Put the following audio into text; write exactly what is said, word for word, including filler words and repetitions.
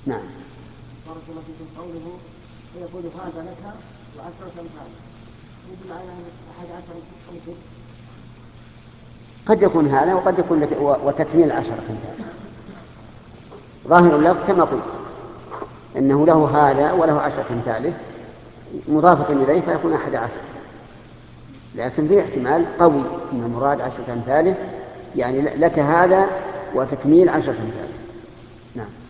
نعم. بارك الله فيكم. قوله ويقول هذا لك وعشرة أمثاله يدل على أحد عشر أمثال. قد يكون هذا وقد يكون لك وتكميل عشرة أمثال. ظاهر اللفظ كما قلت إنه له هذا وله عشرة أمثاله مضافة إليه فيكون أحد عشر، لكن في احتمال قوي أن المراد عشرة أمثاله، يعني لك هذا وتكميل عشرة أمثاله. نعم.